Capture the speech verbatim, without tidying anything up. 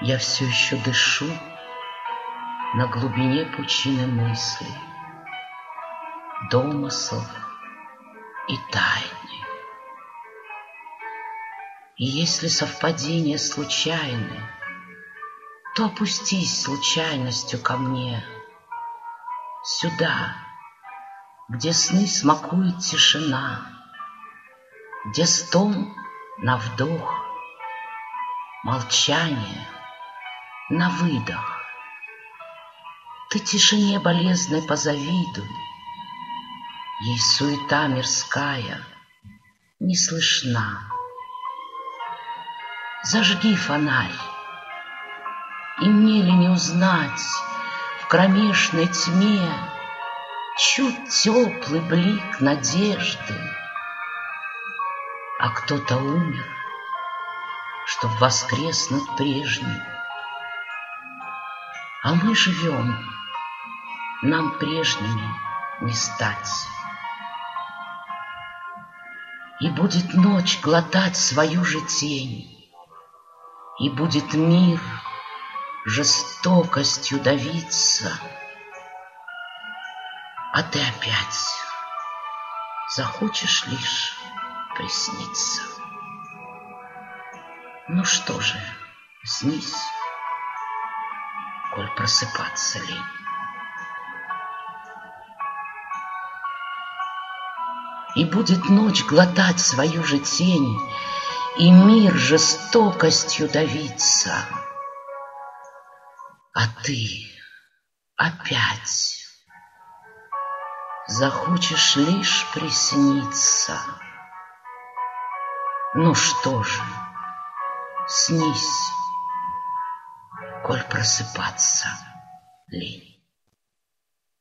Я все еще дышу на глубине пучины мыслей, домыслов и тайны. И если совпадения случайны, то опустись случайностью ко мне, сюда, где сны смакует тишина, где стон на вдох, молчание на выдох. Ты тишине болезненной позавидуй, ей суета мирская не слышна. Зажги фонарь, и мне ли не узнать в кромешной тьме чуть теплый блик надежды? А кто-то умер, чтоб воскреснуть прежним, а мы живем, нам прежними не стать. И будет ночь глотать свою же тень, и будет мир жестокостью давиться, а ты опять захочешь лишь присниться. Ну что же, снись, коль просыпаться лень. И будет ночь глотать свою же тень, и мир жестокостью давиться, а ты опять захочешь лишь присниться. Ну что же, снись, коль просыпаться лень.